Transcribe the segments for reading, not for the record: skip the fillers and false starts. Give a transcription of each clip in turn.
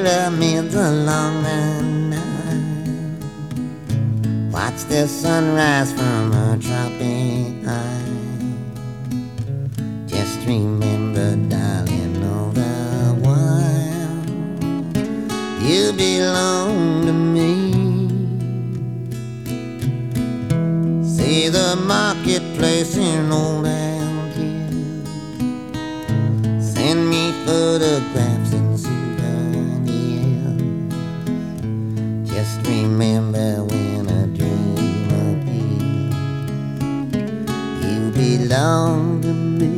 here amid the long night. Watch the sunrise from a tropic high. Just remember, darling, all the while you belong to me. See the marketplace in old Algiers. Send me photographs and souvenirs. Just remember, when a dream appears, you belong to me.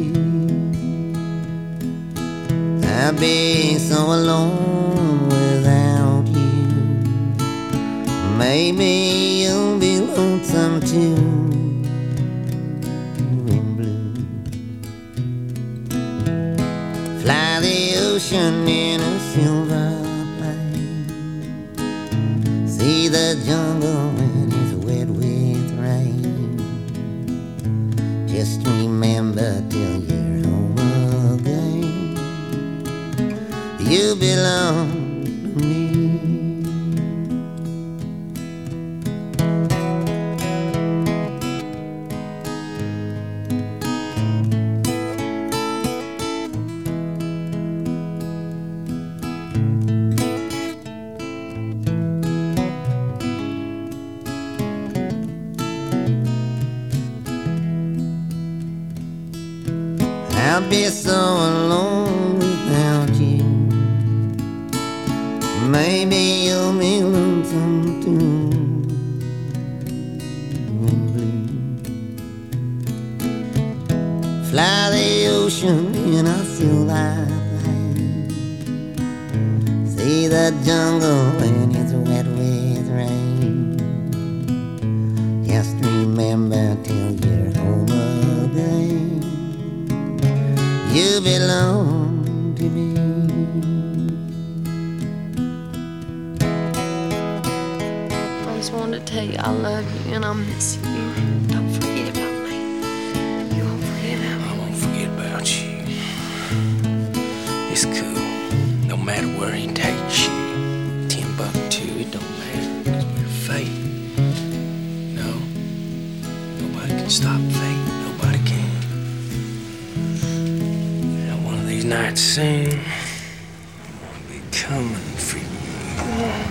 I'd be so alone without you. Maybe you'll be lonesome too. In blue, fly the ocean in a silver plane. See the jungle when it's wet with rain. Just remember, till you're home again, you belong to me. I'll be so alone without you. Maybe you'll be lonesome too. In blue, fly the ocean in a silver plane. See the jungle when it's wet with rain. Just remember, till you're home again, you belong to me. I just wanted to tell you I love you and I miss you. Don't forget about me. You won't forget about me. I won't forget about you. It's cool, no matter where he takes you. Timbuktu, it don't matter, 'cause we're fate. No, nobody can stop fate, nobody can. One of these nights soon, I'll be coming for you.